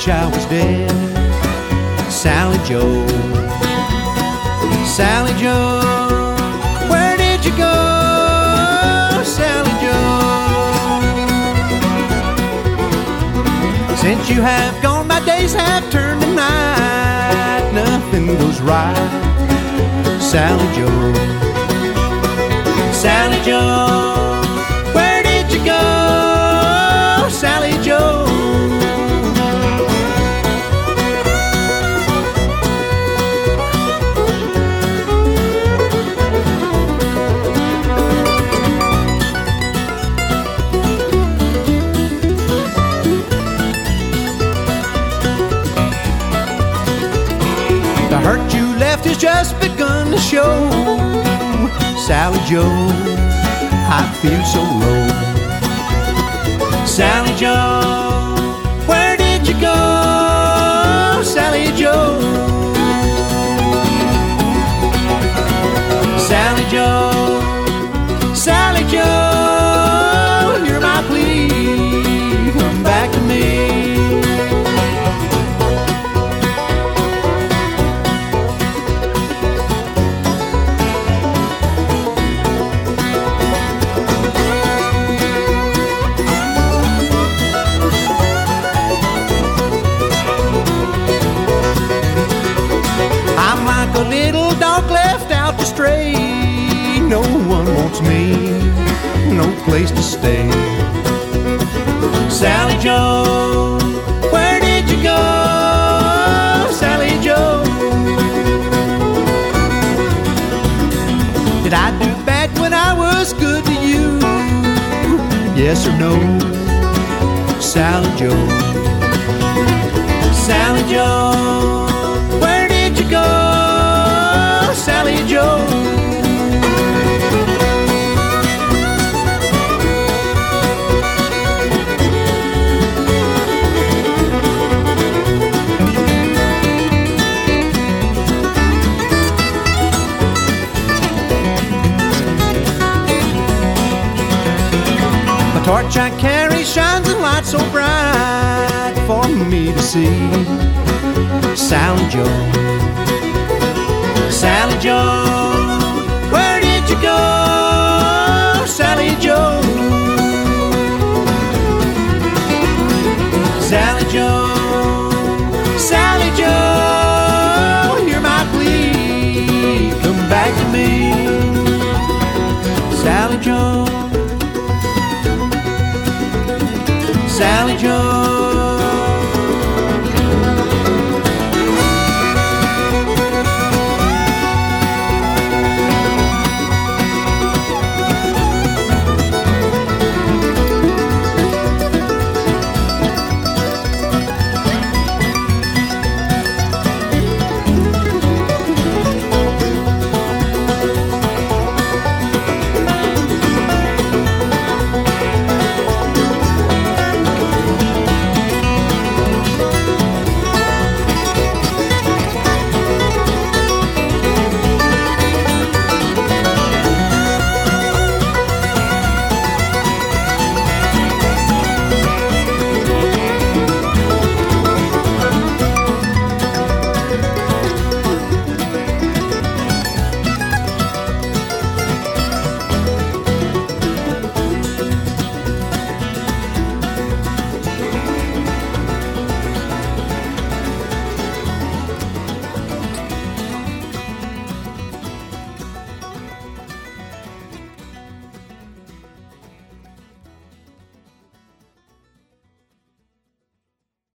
wish I was dead. Sally Joe, Sally Joe, where did you go, Sally Joe? Since you have gone, my days have turned to night. Nothing goes right, Sally Joe, Sally Joe, where did you go, Sally Joe? The hurt you left has just begun to show, Sally Joe, I feel so low. Sally Joe, where did you go, Sally Joe? Sally Joe, Sally Joe, hear my plea, come back to me. A little dog left out to stray. No one wants me, no place to stay. Sally Joe, where did you go, Sally Joe? Did I do bad when I was good to you? Yes or no, Sally Joe, Sally Joe, where did you go, Sally Joe? The torch I carry shines a light so bright for me to see. Sally Joe, Sally Joe,